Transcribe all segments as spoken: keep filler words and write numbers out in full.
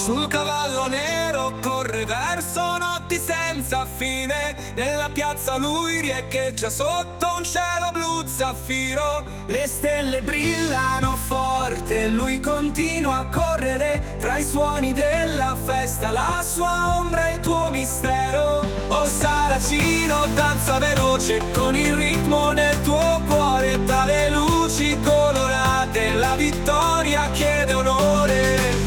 Sul cavallo nero corre verso notti senza fine. Nella piazza lui riecheggia sotto un cielo blu zaffiro. Le stelle brillano forte, lui continua a correre tra i suoni della festa, la sua ombra e il tuo mistero. Oh Saracino, danza veloce con il ritmo nel tuo cuore. Tra le luci colorate la vittoria chiede onore.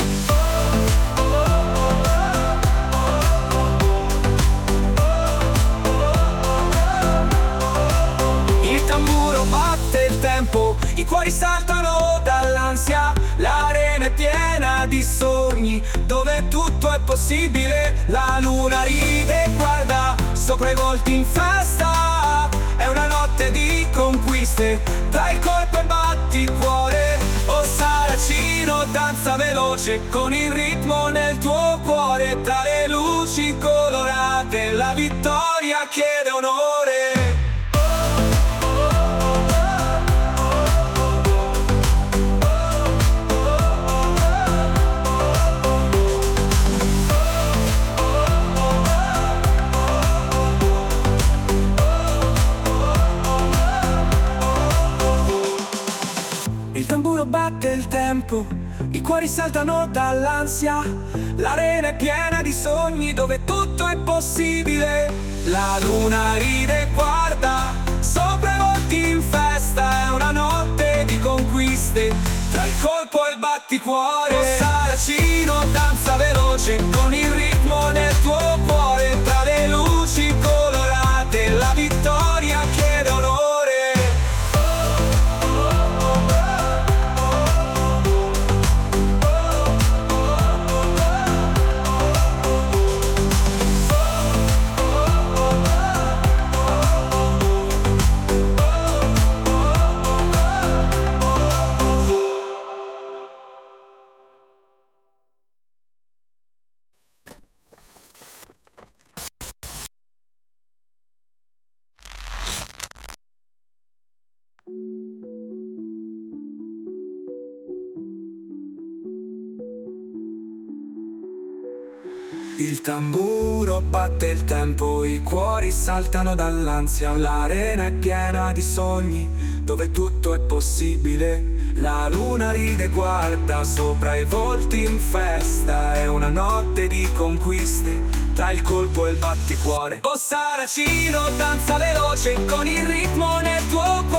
Il tamburo batte il tempo, i cuori saltano dall'ansia. L'arena è piena di sogni, dove tutto è possibile. La luna ride e guarda sopra i volti in festa. È una notte di conquiste, tra il colpo e il batticuore. Oh Saracino, danza veloce con il ritmo nel tuo cuore. Tra le luci colorate la vittoria chiede onore. Il tamburo batte il tempo, i cuori saltano dall'ansia. L'arena è piena di sogni, dove tutto è possibile. La luna ride e guarda sopra i volti in festa. È una notte di conquiste, tra il colpo e il batticuore. Oh Saracino, danza veloce con il ritmo nel tuo cuore. Tra le luci colorate la vittoria chiede onore. Il tamburo batte il tempo, i cuori saltano dall'ansia. L'arena è piena di sogni, dove tutto è possibile. La luna ride e guarda sopra i volti in festa. È una notte di conquiste, tra il colpo e il batticuore. Oh Saracino, danza veloce con il ritmo nel tuo cuore.